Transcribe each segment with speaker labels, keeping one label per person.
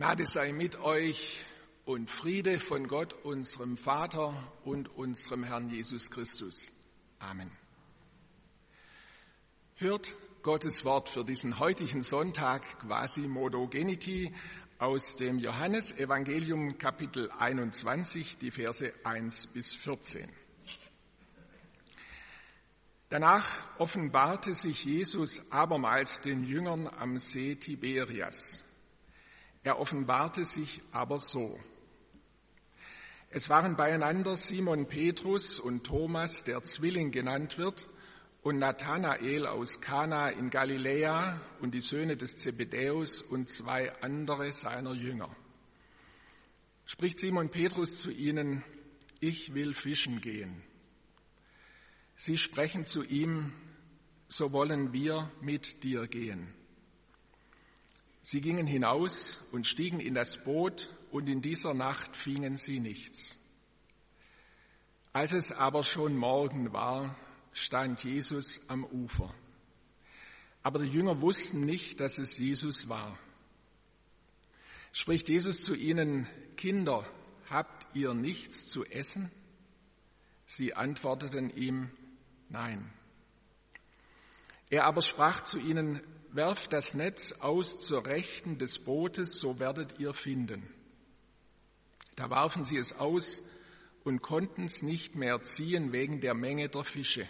Speaker 1: Gnade sei mit euch und Friede von Gott, unserem Vater und unserem Herrn Jesus Christus. Amen. Hört Gottes Wort für diesen heutigen Sonntag Quasimodo Geniti aus dem Johannesevangelium Kapitel 21, die Verse 1 bis 14. Danach offenbarte sich Jesus abermals den Jüngern am See Tiberias. Er offenbarte sich aber so. Es waren beieinander Simon Petrus und Thomas, der Zwilling genannt wird, und Nathanael aus Kana in Galiläa und die Söhne des Zebedäus und zwei andere seiner Jünger. Spricht Simon Petrus zu ihnen: Ich will fischen gehen. Sie sprechen zu ihm: So wollen wir mit dir gehen. Sie gingen hinaus und stiegen in das Boot, und in dieser Nacht fingen sie nichts. Als es aber schon Morgen war, stand Jesus am Ufer. Aber die Jünger wussten nicht, dass es Jesus war. Spricht Jesus zu ihnen: Kinder, habt ihr nichts zu essen? Sie antworteten ihm: Nein. Er aber sprach zu ihnen: Werft das Netz aus zur Rechten des Bootes, so werdet ihr finden. Da warfen sie es aus und konnten es nicht mehr ziehen wegen der Menge der Fische.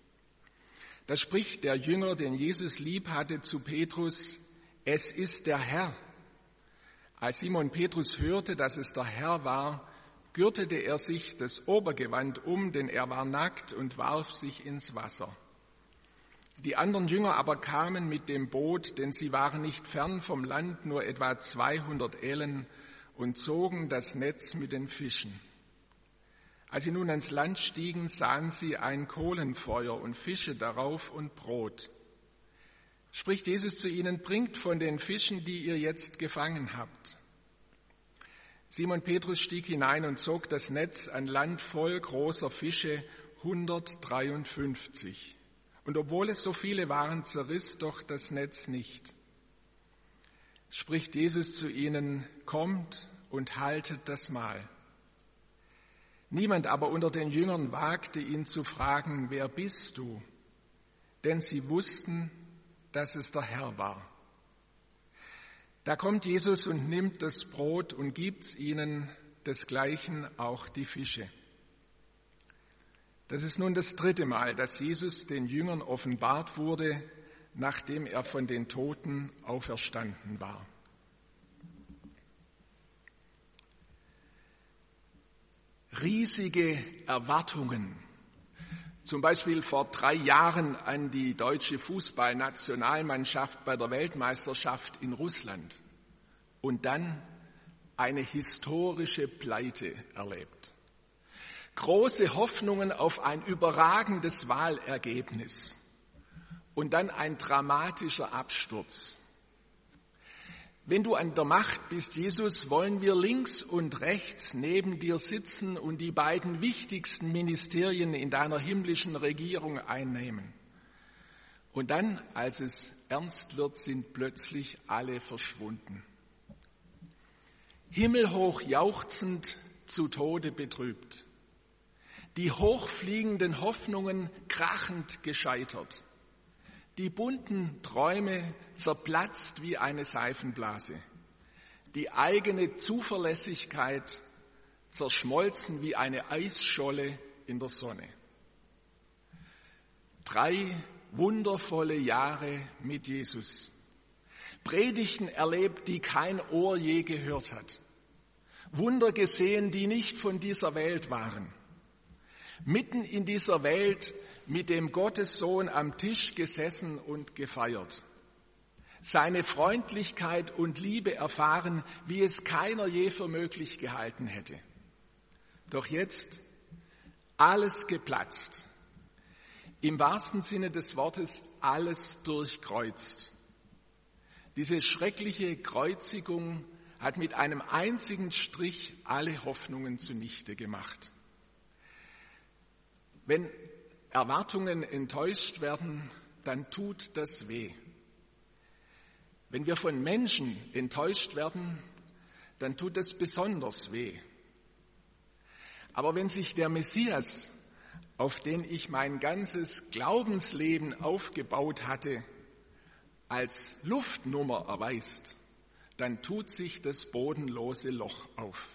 Speaker 1: Da spricht der Jünger, den Jesus lieb hatte, zu Petrus: Es ist der Herr. Als Simon Petrus hörte, dass es der Herr war, gürtete er sich das Obergewand um, denn er war nackt, und warf sich ins Wasser. Die anderen Jünger aber kamen mit dem Boot, denn sie waren nicht fern vom Land, nur etwa 200 Ellen, und zogen das Netz mit den Fischen. Als sie nun ans Land stiegen, sahen sie ein Kohlenfeuer und Fische darauf und Brot. Spricht Jesus zu ihnen: Bringt von den Fischen, die ihr jetzt gefangen habt. Simon Petrus stieg hinein und zog das Netz an Land voll großer Fische, 153. Und obwohl es so viele waren, zerriss doch das Netz nicht. Spricht Jesus zu ihnen: Kommt und haltet das Mahl. Niemand aber unter den Jüngern wagte ihn zu fragen: Wer bist du? Denn sie wussten, dass es der Herr war. Da kommt Jesus und nimmt das Brot und gibt's ihnen, desgleichen auch die Fische. Das ist nun das 3. Mal, dass Jesus den Jüngern offenbart wurde, nachdem er von den Toten auferstanden war. Riesige Erwartungen, zum Beispiel vor 3 Jahren an die deutsche Fußballnationalmannschaft bei der Weltmeisterschaft in Russland, und dann eine historische Pleite erlebt. Große Hoffnungen auf ein überragendes Wahlergebnis und dann ein dramatischer Absturz. Wenn du an der Macht bist, Jesus, wollen wir links und rechts neben dir sitzen und die beiden wichtigsten Ministerien in deiner himmlischen Regierung einnehmen. Und dann, als es ernst wird, sind plötzlich alle verschwunden. Himmelhoch jauchzend, zu Tode betrübt. Die hochfliegenden Hoffnungen krachend gescheitert. Die bunten Träume zerplatzt wie eine Seifenblase. Die eigene Zuverlässigkeit zerschmolzen wie eine Eisscholle in der Sonne. 3 wundervolle Jahre mit Jesus. Predigten erlebt, die kein Ohr je gehört hat. Wunder gesehen, die nicht von dieser Welt waren. Mitten in dieser Welt mit dem Gottessohn am Tisch gesessen und gefeiert. Seine Freundlichkeit und Liebe erfahren, wie es keiner je für möglich gehalten hätte. Doch jetzt alles geplatzt. Im wahrsten Sinne des Wortes alles durchkreuzt. Diese schreckliche Kreuzigung hat mit einem einzigen Strich alle Hoffnungen zunichte gemacht. Wenn Erwartungen enttäuscht werden, dann tut das weh. Wenn wir von Menschen enttäuscht werden, dann tut es besonders weh. Aber wenn sich der Messias, auf den ich mein ganzes Glaubensleben aufgebaut hatte, als Luftnummer erweist, dann tut sich das bodenlose Loch auf.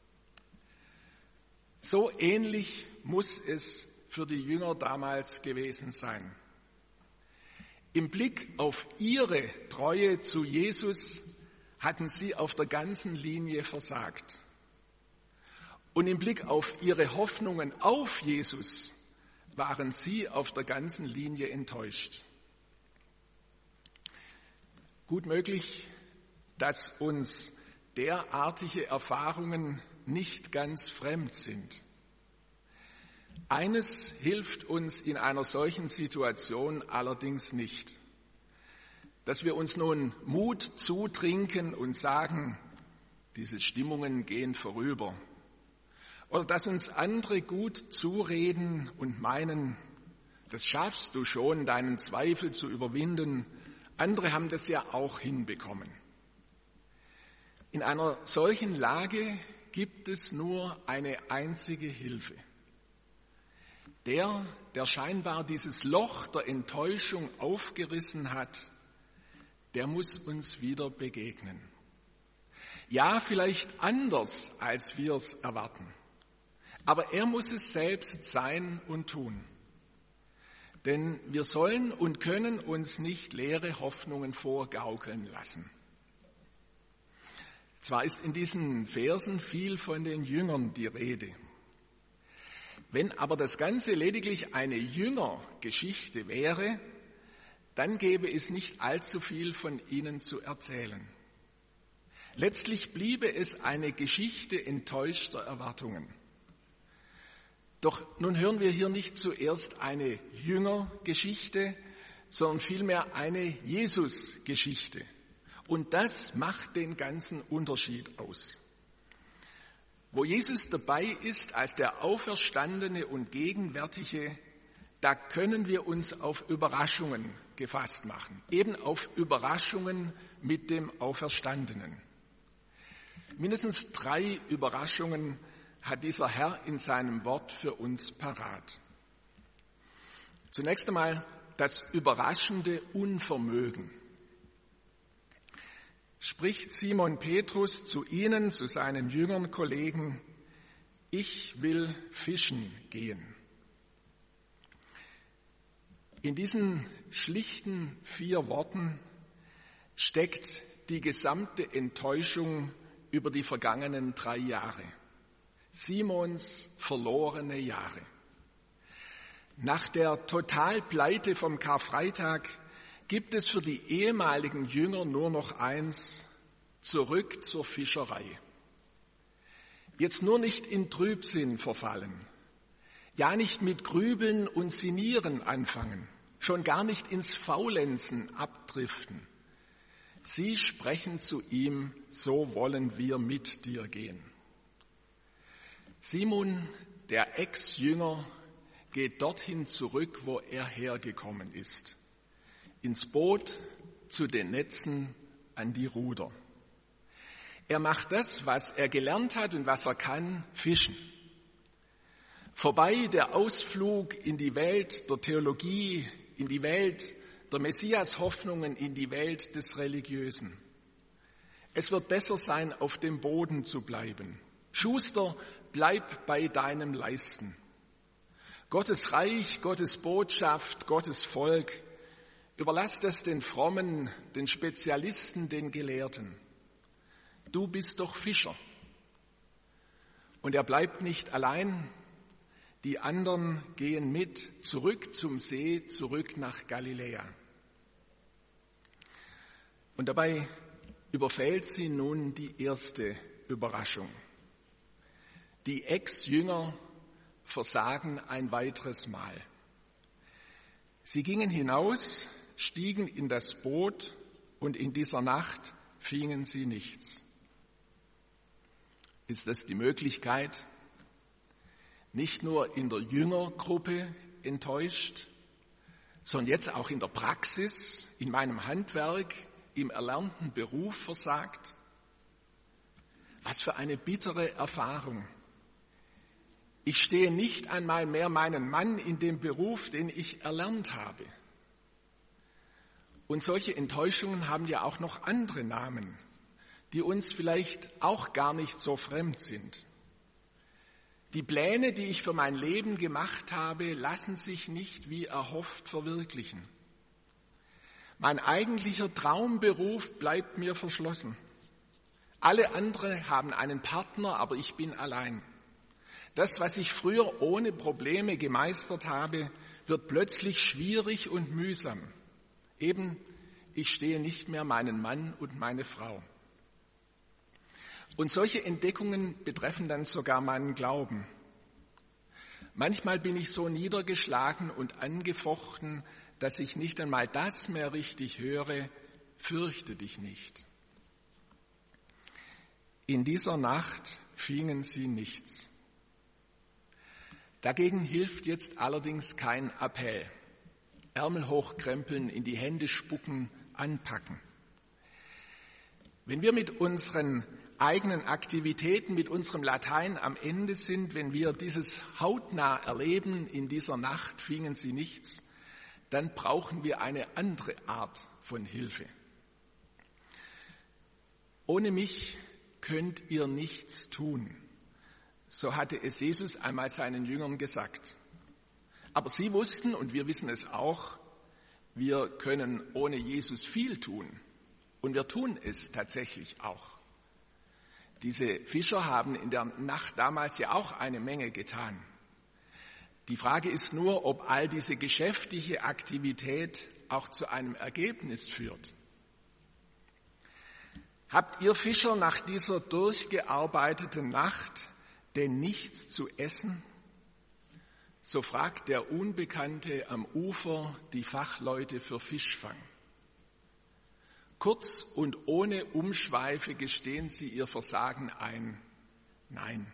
Speaker 1: So ähnlich muss es für die Jünger damals gewesen sein. Im Blick auf ihre Treue zu Jesus hatten sie auf der ganzen Linie versagt. Und im Blick auf ihre Hoffnungen auf Jesus waren sie auf der ganzen Linie enttäuscht. Gut möglich, dass uns derartige Erfahrungen nicht ganz fremd sind. Eines hilft uns in einer solchen Situation allerdings nicht, dass wir uns nun Mut zutrinken und sagen, diese Stimmungen gehen vorüber. Oder dass uns andere gut zureden und meinen, das schaffst du schon, deinen Zweifel zu überwinden. Andere haben das ja auch hinbekommen. In einer solchen Lage gibt es nur eine einzige Hilfe. Der scheinbar dieses Loch der Enttäuschung aufgerissen hat, der muss uns wieder begegnen. Ja, vielleicht anders, als wir es erwarten. Aber er muss es selbst sein und tun. Denn wir sollen und können uns nicht leere Hoffnungen vorgaukeln lassen. Zwar ist in diesen Versen viel von den Jüngern die Rede. Wenn aber das Ganze lediglich eine Jüngergeschichte wäre, dann gäbe es nicht allzu viel von ihnen zu erzählen. Letztlich bliebe es eine Geschichte enttäuschter Erwartungen. Doch nun hören wir hier nicht zuerst eine Jüngergeschichte, sondern vielmehr eine Jesus-Geschichte. Und das macht den ganzen Unterschied aus. Wo Jesus dabei ist als der Auferstandene und Gegenwärtige, da können wir uns auf Überraschungen gefasst machen. Eben auf Überraschungen mit dem Auferstandenen. Mindestens 3 Überraschungen hat dieser Herr in seinem Wort für uns parat. Zunächst einmal das überraschende Unvermögen. Spricht Simon Petrus zu ihnen, zu seinen Jüngern, Kollegen, ich will fischen gehen. In diesen schlichten 4 Worten steckt die gesamte Enttäuschung über die vergangenen 3 Jahre. Simons verlorene Jahre. Nach der Totalpleite vom Karfreitag gibt es für die ehemaligen Jünger nur noch eins: zurück zur Fischerei. Jetzt nur nicht in Trübsinn verfallen, ja nicht mit Grübeln und Sinnieren anfangen, schon gar nicht ins Faulenzen abdriften. Sie sprechen zu ihm, so wollen wir mit dir gehen. Simon, der Ex-Jünger, geht dorthin zurück, wo er hergekommen ist. Ins Boot, zu den Netzen, an die Ruder. Er macht das, was er gelernt hat und was er kann, fischen. Vorbei der Ausflug in die Welt der Theologie, in die Welt der Messias-Hoffnungen, in die Welt des Religiösen. Es wird besser sein, auf dem Boden zu bleiben. Schuster, bleib bei deinem Leisten. Gottes Reich, Gottes Botschaft, Gottes Volk, überlass das den Frommen, den Spezialisten, den Gelehrten. Du bist doch Fischer. Und er bleibt nicht allein. Die anderen gehen mit, zurück zum See, zurück nach Galiläa. Und dabei überfällt sie nun die erste Überraschung. Die Ex-Jünger versagen ein weiteres Mal. Sie gingen hinaus, stiegen in das Boot und in dieser Nacht fingen sie nichts. Ist das die Möglichkeit? Nicht nur in der Jüngergruppe enttäuscht, sondern jetzt auch in der Praxis, in meinem Handwerk, im erlernten Beruf versagt? Was für eine bittere Erfahrung. Ich stehe nicht einmal mehr meinen Mann in dem Beruf, den ich erlernt habe. Und solche Enttäuschungen haben ja auch noch andere Namen, die uns vielleicht auch gar nicht so fremd sind. Die Pläne, die ich für mein Leben gemacht habe, lassen sich nicht wie erhofft verwirklichen. Mein eigentlicher Traumberuf bleibt mir verschlossen. Alle anderen haben einen Partner, aber ich bin allein. Das, was ich früher ohne Probleme gemeistert habe, wird plötzlich schwierig und mühsam. Eben, ich stehe nicht mehr meinen Mann und meine Frau. Und solche Entdeckungen betreffen dann sogar meinen Glauben. Manchmal bin ich so niedergeschlagen und angefochten, dass ich nicht einmal das mehr richtig höre, fürchte dich nicht. In dieser Nacht fingen sie nichts. Dagegen hilft jetzt allerdings kein Appell. Ärmel hochkrempeln, in die Hände spucken, anpacken. Wenn wir mit unseren eigenen Aktivitäten, mit unserem Latein am Ende sind, wenn wir dieses hautnah erleben, in dieser Nacht fingen sie nichts, dann brauchen wir eine andere Art von Hilfe. Ohne mich könnt ihr nichts tun. So hatte es Jesus einmal seinen Jüngern gesagt. Aber sie wussten, und wir wissen es auch, wir können ohne Jesus viel tun. Und wir tun es tatsächlich auch. Diese Fischer haben in der Nacht damals ja auch eine Menge getan. Die Frage ist nur, ob all diese geschäftliche Aktivität auch zu einem Ergebnis führt. Habt ihr Fischer nach dieser durchgearbeiteten Nacht denn nichts zu essen? So fragt der Unbekannte am Ufer die Fachleute für Fischfang. Kurz und ohne Umschweife gestehen sie ihr Versagen ein. Nein.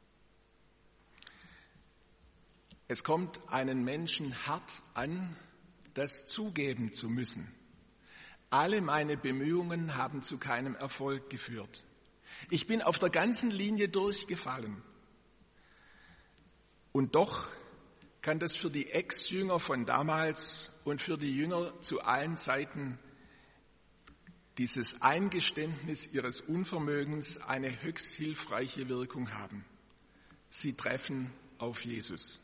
Speaker 1: Es kommt einen Menschen hart an, das zugeben zu müssen. Alle meine Bemühungen haben zu keinem Erfolg geführt. Ich bin auf der ganzen Linie durchgefallen. Und doch kann das für die Ex-Jünger von damals und für die Jünger zu allen Zeiten dieses Eingeständnis ihres Unvermögens eine höchst hilfreiche Wirkung haben. Sie treffen auf Jesus.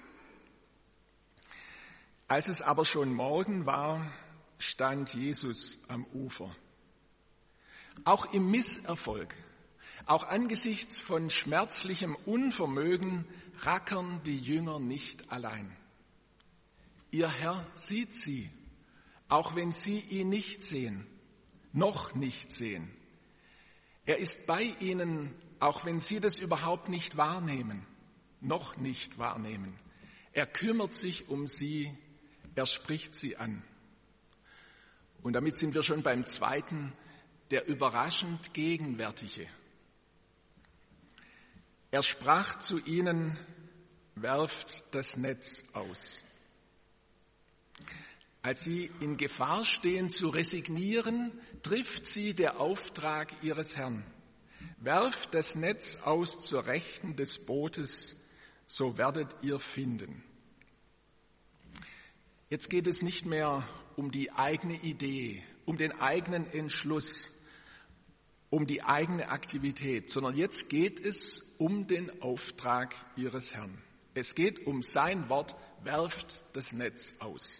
Speaker 1: Als es aber schon Morgen war, stand Jesus am Ufer. Auch im Misserfolg, auch angesichts von schmerzlichem Unvermögen rackern die Jünger nicht allein. Ihr Herr sieht sie, auch wenn sie ihn nicht sehen, noch nicht sehen. Er ist bei ihnen, auch wenn sie das überhaupt nicht wahrnehmen, noch nicht wahrnehmen. Er kümmert sich um sie, er spricht sie an. Und damit sind wir schon beim zweiten, der überraschend Gegenwärtige. Er sprach zu ihnen, werft das Netz aus. Als sie in Gefahr stehen zu resignieren, trifft sie der Auftrag ihres Herrn. Werft das Netz aus zur Rechten des Bootes, so werdet ihr finden. Jetzt geht es nicht mehr um die eigene Idee, um den eigenen Entschluss, um die eigene Aktivität, sondern jetzt geht es um den Auftrag ihres Herrn. Es geht um sein Wort, werft das Netz aus.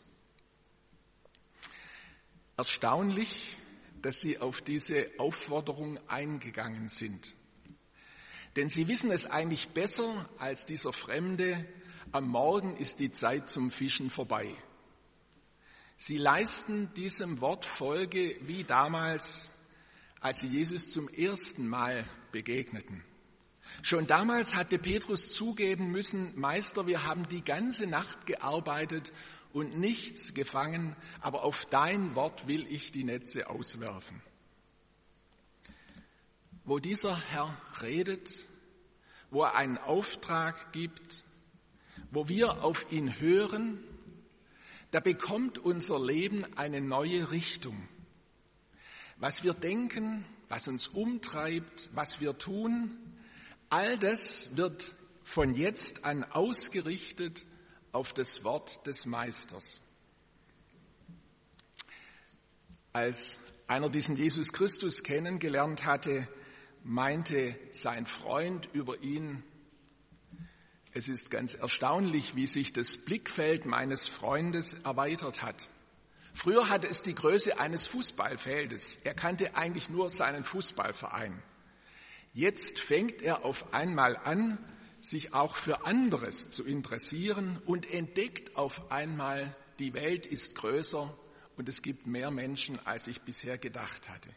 Speaker 1: Erstaunlich, dass sie auf diese Aufforderung eingegangen sind. Denn sie wissen es eigentlich besser als dieser Fremde, am Morgen ist die Zeit zum Fischen vorbei. Sie leisten diesem Wort Folge wie damals, als sie Jesus zum ersten Mal begegneten. Schon damals hatte Petrus zugeben müssen, Meister, wir haben die ganze Nacht gearbeitet und nichts gefangen, aber auf dein Wort will ich die Netze auswerfen. Wo dieser Herr redet, wo er einen Auftrag gibt, wo wir auf ihn hören, da bekommt unser Leben eine neue Richtung. Was wir denken, was uns umtreibt, was wir tun, all das wird von jetzt an ausgerichtet auf das Wort des Meisters. Als einer diesen Jesus Christus kennengelernt hatte, meinte sein Freund über ihn: Es ist ganz erstaunlich, wie sich das Blickfeld meines Freundes erweitert hat. Früher hatte es die Größe eines Fußballfeldes. Er kannte eigentlich nur seinen Fußballverein. Jetzt fängt er auf einmal an, sich auch für anderes zu interessieren und entdeckt auf einmal, die Welt ist größer und es gibt mehr Menschen, als ich bisher gedacht hatte.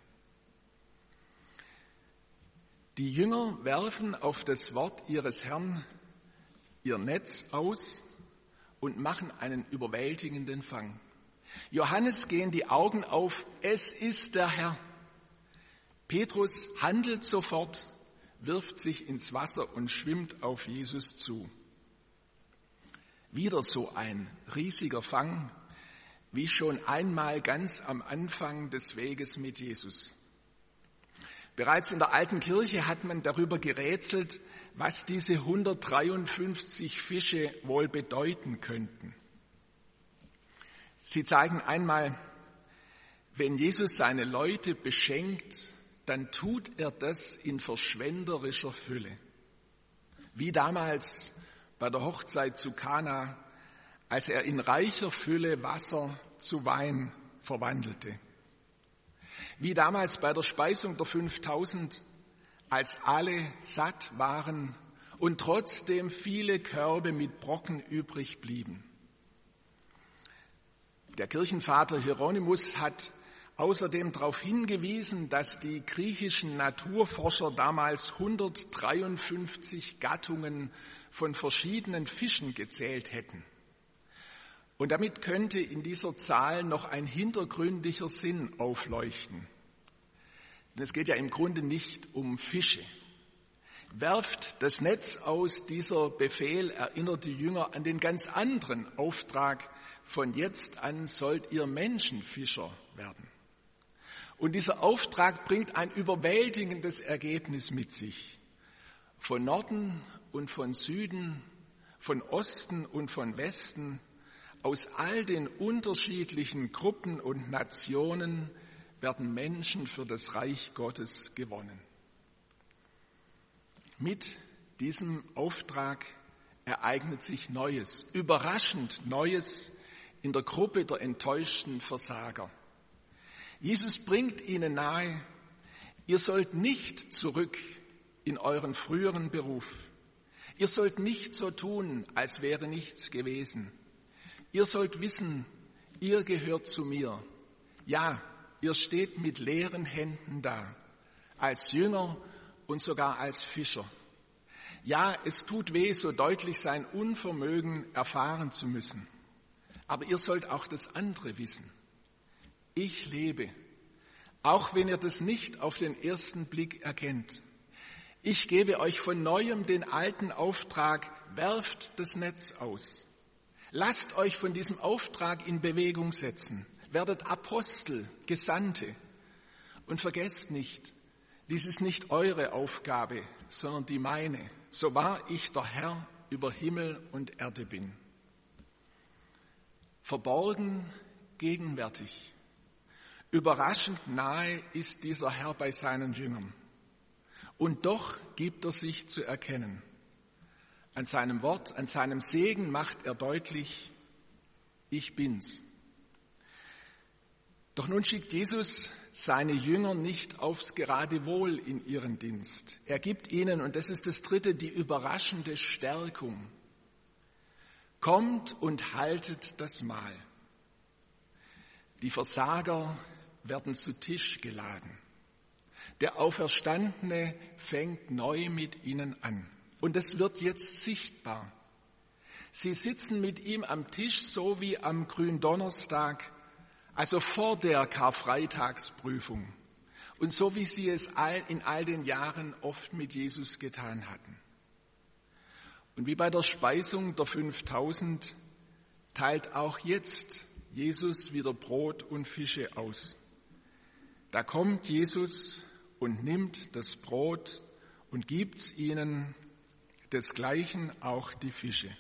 Speaker 1: Die Jünger werfen auf das Wort ihres Herrn ihr Netz aus und machen einen überwältigenden Fang. Johannes gehen die Augen auf, es ist der Herr. Petrus handelt sofort, wirft sich ins Wasser und schwimmt auf Jesus zu. Wieder so ein riesiger Fang, wie schon einmal ganz am Anfang des Weges mit Jesus. Bereits in der alten Kirche hat man darüber gerätselt, was diese 153 Fische wohl bedeuten könnten. Sie zeigen einmal, wenn Jesus seine Leute beschenkt, dann tut er das in verschwenderischer Fülle. Wie damals bei der Hochzeit zu Kana, als er in reicher Fülle Wasser zu Wein verwandelte. Wie damals bei der Speisung der 5000, als alle satt waren und trotzdem viele Körbe mit Brocken übrig blieben. Der Kirchenvater Hieronymus hat außerdem darauf hingewiesen, dass die griechischen Naturforscher damals 153 Gattungen von verschiedenen Fischen gezählt hätten. Und damit könnte in dieser Zahl noch ein hintergründiger Sinn aufleuchten. Denn es geht ja im Grunde nicht um Fische. Werft das Netz aus, dieser Befehl erinnert die Jünger an den ganz anderen Auftrag: Von jetzt an sollt ihr Menschenfischer werden. Und dieser Auftrag bringt ein überwältigendes Ergebnis mit sich. Von Norden und von Süden, von Osten und von Westen, aus all den unterschiedlichen Gruppen und Nationen werden Menschen für das Reich Gottes gewonnen. Mit diesem Auftrag ereignet sich Neues, überraschend Neues in der Gruppe der enttäuschten Versager. Jesus bringt ihnen nahe, ihr sollt nicht zurück in euren früheren Beruf. Ihr sollt nicht so tun, als wäre nichts gewesen. Ihr sollt wissen, ihr gehört zu mir. Ja, ihr steht mit leeren Händen da, als Jünger und sogar als Fischer. Ja, es tut weh, so deutlich sein Unvermögen erfahren zu müssen. Aber ihr sollt auch das andere wissen. Ich lebe, auch wenn ihr das nicht auf den ersten Blick erkennt. Ich gebe euch von Neuem den alten Auftrag, werft das Netz aus. Lasst euch von diesem Auftrag in Bewegung setzen. Werdet Apostel, Gesandte. Und vergesst nicht, dies ist nicht eure Aufgabe, sondern die meine. So wahr ich der Herr über Himmel und Erde bin. Verborgen, gegenwärtig. Überraschend nahe ist dieser Herr bei seinen Jüngern. Und doch gibt er sich zu erkennen. An seinem Wort, an seinem Segen macht er deutlich, ich bin's. Doch nun schickt Jesus seine Jünger nicht aufs Geratewohl in ihren Dienst. Er gibt ihnen, und das ist das Dritte, die überraschende Stärkung. Kommt und haltet das Mahl. Die Versager werden zu Tisch geladen. Der Auferstandene fängt neu mit ihnen an. Und es wird jetzt sichtbar. Sie sitzen mit ihm am Tisch, so wie am Gründonnerstag, also vor der Karfreitagsprüfung. Und so wie sie es in all den Jahren oft mit Jesus getan hatten. Und wie bei der Speisung der 5000 teilt auch jetzt Jesus wieder Brot und Fische aus. Da kommt Jesus und nimmt das Brot und gibt's ihnen, desgleichen auch die Fische.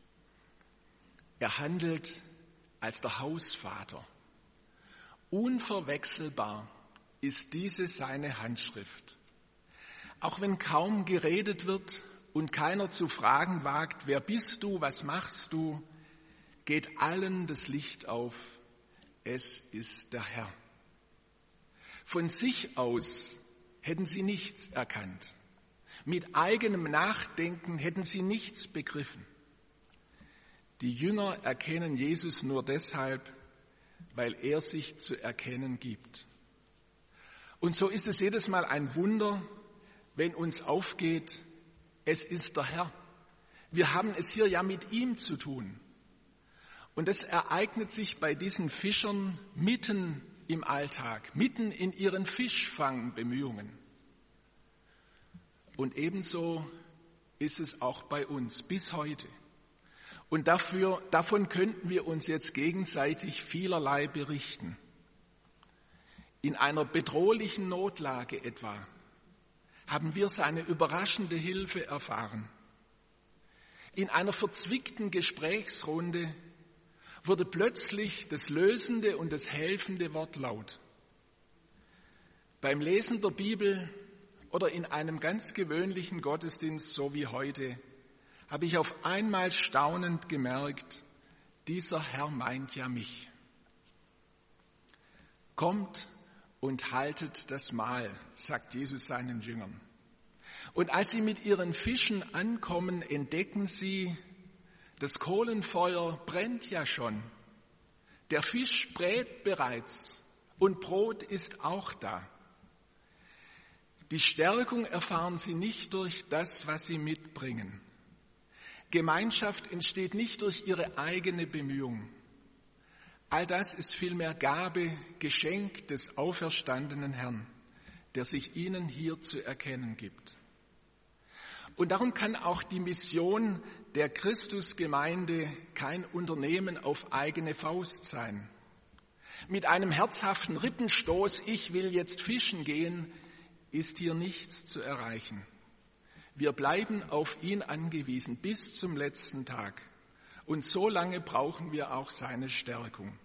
Speaker 1: Er handelt als der Hausvater. Unverwechselbar ist diese seine Handschrift. Auch wenn kaum geredet wird und keiner zu fragen wagt, wer bist du, was machst du, geht allen das Licht auf, es ist der Herr. Von sich aus hätten sie nichts erkannt. Mit eigenem Nachdenken hätten sie nichts begriffen. Die Jünger erkennen Jesus nur deshalb, weil er sich zu erkennen gibt. Und so ist es jedes Mal ein Wunder, wenn uns aufgeht, es ist der Herr. Wir haben es hier ja mit ihm zu tun. Und es ereignet sich bei diesen Fischern mitten im Alltag, mitten in ihren Fischfangbemühungen. Und ebenso ist es auch bei uns bis heute. Und davon könnten wir uns jetzt gegenseitig vielerlei berichten. In einer bedrohlichen Notlage etwa haben wir seine überraschende Hilfe erfahren. In einer verzwickten Gesprächsrunde wurde plötzlich das lösende und das helfende Wort laut. Beim Lesen der Bibel oder in einem ganz gewöhnlichen Gottesdienst, so wie heute, habe ich auf einmal staunend gemerkt, dieser Herr meint ja mich. Kommt und haltet das Mahl, sagt Jesus seinen Jüngern. Und als sie mit ihren Fischen ankommen, entdecken sie, das Kohlenfeuer brennt ja schon. Der Fisch brät bereits und Brot ist auch da. Die Stärkung erfahren sie nicht durch das, was sie mitbringen. Gemeinschaft entsteht nicht durch ihre eigene Bemühung. All das ist vielmehr Gabe, Geschenk des auferstandenen Herrn, der sich ihnen hier zu erkennen gibt. Und darum kann auch die Mission der Christusgemeinde kein Unternehmen auf eigene Faust sein. Mit einem herzhaften Rippenstoß, ich will jetzt fischen gehen, ist hier nichts zu erreichen. Wir bleiben auf ihn angewiesen bis zum letzten Tag. Und so lange brauchen wir auch seine Stärkung.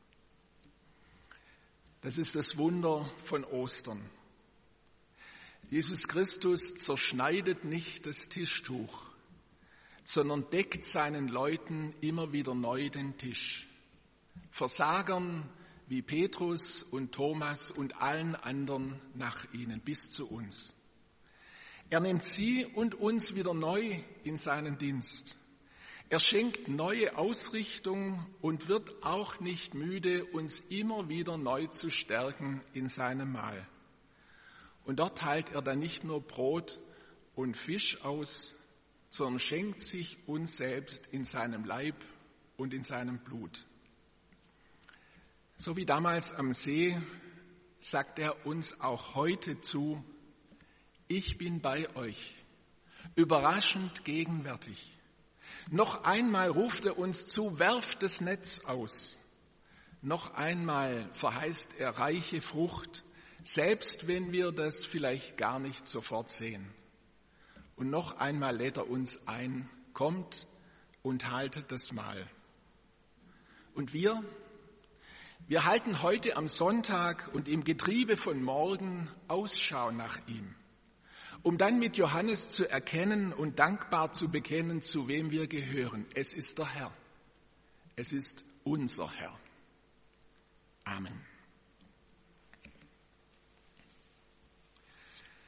Speaker 1: Das ist das Wunder von Ostern. Jesus Christus zerschneidet nicht das Tischtuch, sondern deckt seinen Leuten immer wieder neu den Tisch. Versagern wie Petrus und Thomas und allen anderen nach ihnen bis zu uns. Er nimmt sie und uns wieder neu in seinen Dienst. Er schenkt neue Ausrichtung und wird auch nicht müde, uns immer wieder neu zu stärken in seinem Mahl. Und dort teilt er dann nicht nur Brot und Fisch aus, sondern schenkt sich uns selbst in seinem Leib und in seinem Blut. So wie damals am See sagt er uns auch heute zu, ich bin bei euch, überraschend gegenwärtig. Noch einmal ruft er uns zu, werft das Netz aus. Noch einmal verheißt er reiche Frucht, selbst wenn wir das vielleicht gar nicht sofort sehen. Und noch einmal lädt er uns ein, kommt und haltet das Mahl. Und wir halten heute am Sonntag und im Getriebe von morgen Ausschau nach ihm, um dann mit Johannes zu erkennen und dankbar zu bekennen, zu wem wir gehören. Es ist der Herr. Es ist unser Herr. Amen.